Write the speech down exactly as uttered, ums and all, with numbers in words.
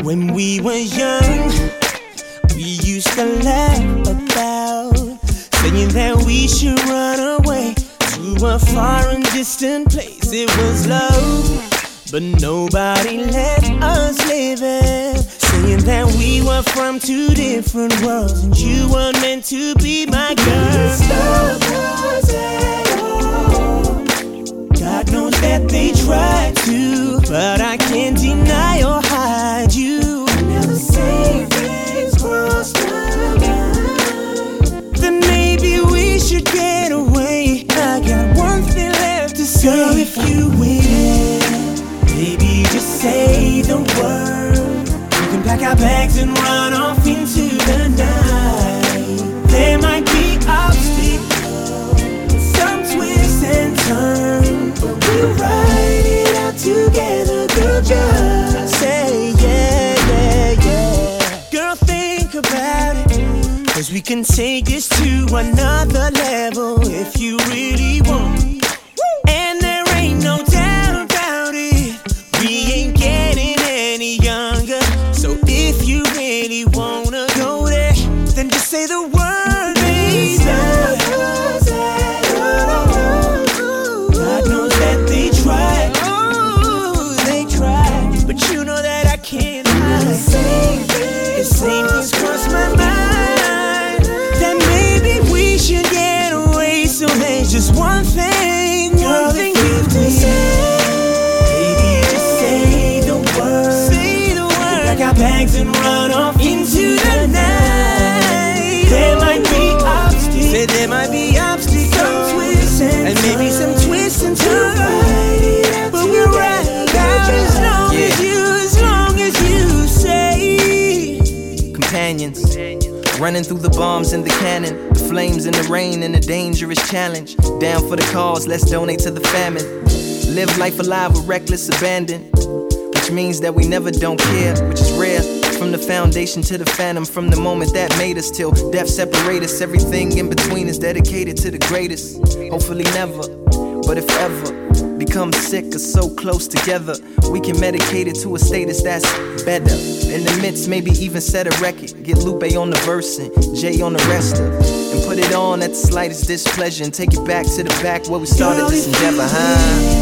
When we were young, we used to laugh about saying that we should run away to a far and distant place. It was love, but nobody let us live it. Saying that we were from two different worlds and you weren't meant to be my girl. Stop us at all. God knows that they tried to, but I can't deny or hide you. Never say things cross my mind. Then maybe we should get away. I got one thing left to say. Girl, if you win, baby, just say the word. We can pack our bags and run off into the night. There might be obstacles, some twists and turns, but we'll ride it out together, girl. Just say yeah, yeah, yeah. Girl, think about it, 'cause we can take this to another level if you really want. And there ain't no doubt about it, we ain't getting any younger. So if you really wanna go there, then just say the word, baby. God knows that they tried, oh, they tried, but you know that I can't hide. The same things cross my mind, that maybe we should get away. So there's just one thing, one thing you to say. Baby, just say the word. Say the word. Pack our bags and run off into the night. There might be obstacles. Say there might be obstacles. Some twists and, and maybe some twists and turns. But we'll ride out as long yeah. as you, as long as you say. Companions, running through the bombs and the cannon, the flames and the rain and the dangerous challenge. Down for the cause, let's donate to the famine. Live life alive with reckless abandon, which means that we never don't care, which is rare. From the foundation to the phantom, from the moment that made us till death separate us. Everything in between is dedicated to the greatest. Hopefully never, but if ever become sick or so close together, we can medicate it to a status that's better. In the midst, maybe even set a record. Get Lupe on the verse and Jay on the rest of, and put it on at the slightest displeasure and take it back to the back where we started this endeavor, huh?